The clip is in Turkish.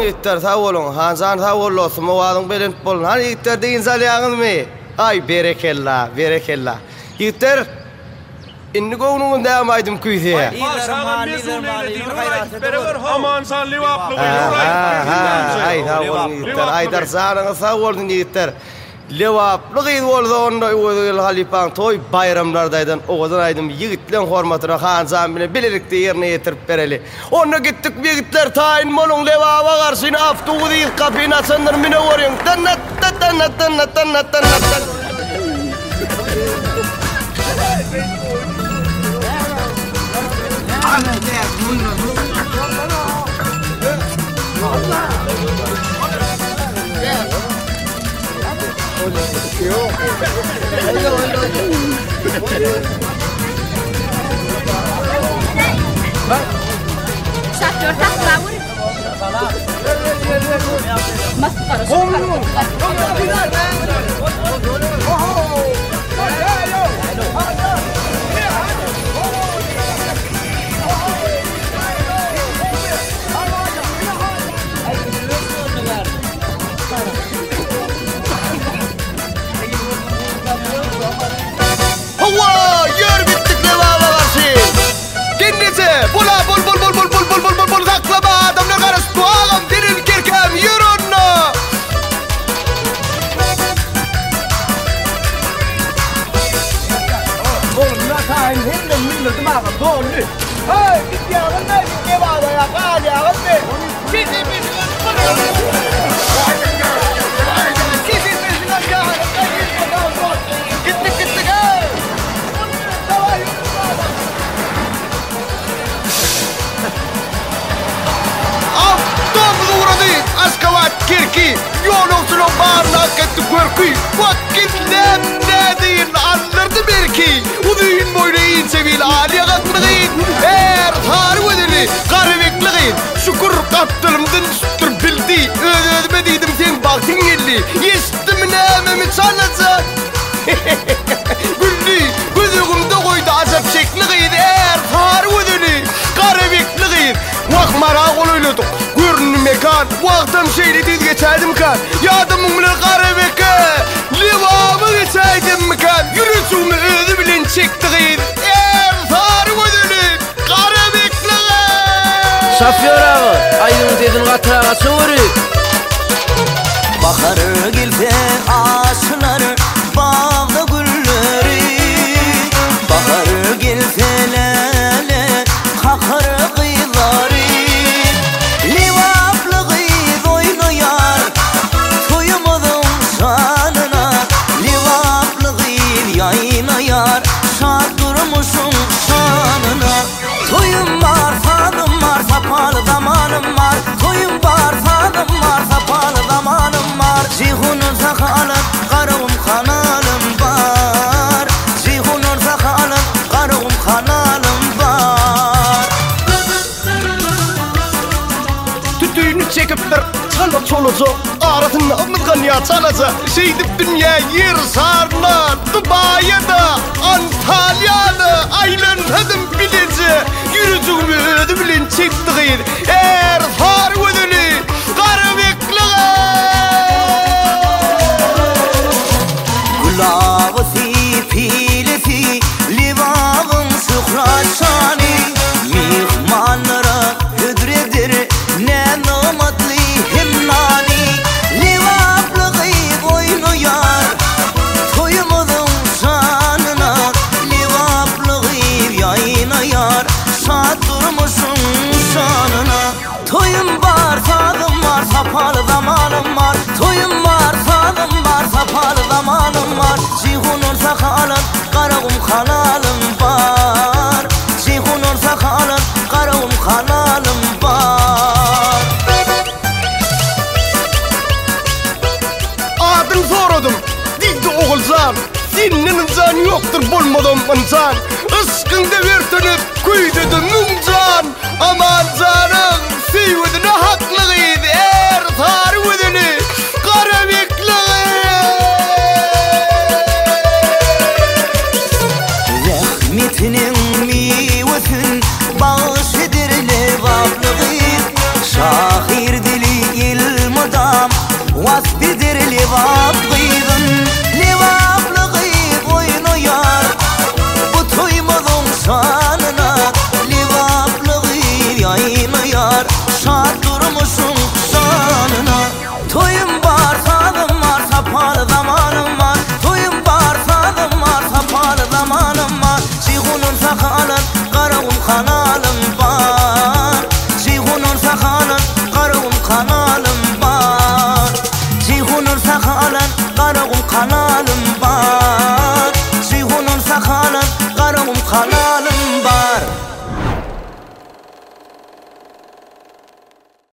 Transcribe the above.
yiğitler sağ olun. Hansan sağ olsun. Muvadım belin bolun. Hani yiğitler deyin salyanız mı? Ay berekella, berekella. Yiğitler inni goğunun devam aydım küyse. Aman san livaplı Ay sağ olun yiğitler. Aydar sağlığınız sağ olun yiğitler. Levaplı gıydı oldu onda uğuduyul halipan toy bayramlardaydan oğudan aydım yiğitlen hormatına Hansan bile bilirikte yerine yetirip bereli. Onda gittik yiğitler tayin molun levapa karşına aftuğu değil kapıyı açanlar mine orayın. Tannat tannat tannat tannat tannat. Şaktör takla vur. Maskarı şaktör. Allah yer bittik levapa karşı. Kendisi bula bul bul bul bul bul bul bul bul bul saklama adamla karıştı ağam derin kirkem yürü onunla. Oğlum nakayın hem de milletim ağam doğru. Hey git yağın da git levada ya kal yağın be. Sizin gittik gittik hey. Domuz uğradı askavat kirki yolumsunun bağırına gitti körkü. Vakit ne deyin anlardı belki. Uduyun boyuna in sevil aliye katmıdayın. Eğer tarih edili karıvekliğin. Şükür kaptırımdın süttür bildi. Ödeme dedim sen baktın geldi. Yestim ne ememi çalacak. Güldü gözümde koydu azap şekliğin. Eğer tarih edili karıvekliğin. Vak mara koluyladık. Görünü mekan. Vaktam şeyle düz geçerdim kan. Yadımın bile karıveke. Livamı geçerdim mekan. Yürüsümü özü bilen çektiğin. Eğer tarih edili karıvekliğin. Şafyor ağa, aydın dedin katırağa soğuru. Baharı gelse ağaçları, bağda gülleri. Baharı gelse lele, kakar kıyıları. Livaplı kıyız oynayar, toyumuzun şanına. Livaplı kıyız yayınayar, şart durmuşun şanına. Toyum var, sadım var, sapalı zamanım var. Toyum var, sadım var, sapalı zamanım var. Cihunun sakalım, karım kanalım var. Cihunun sakalım, karım kanalım var. Tütüğünü çekip bir çalı çoluzu arasında amızgan ya çalası şeydip dünya yer sarna Dubai'da Antalya'da aylanladım bilece yürüdüğümü ödü bilen çektiğin eğer tarih ödülü karı bekliğe Gulavısı pilesi livağın sıhraşani mihmanlara hüdredir ne namatli himnani livaklı kıyık oynayar toyumuzun şanına livaklı kıyık yayınayar şad durmuşun şanına toyum var sadım var sapalı zamanım var toyum var sadım var sapalı zamanım var cihunun sakalın karağım kanalım var cihunun sakalın karağım kanalım var. Adın sordum dildi oğulcan senin insan yoktur bulmadım insan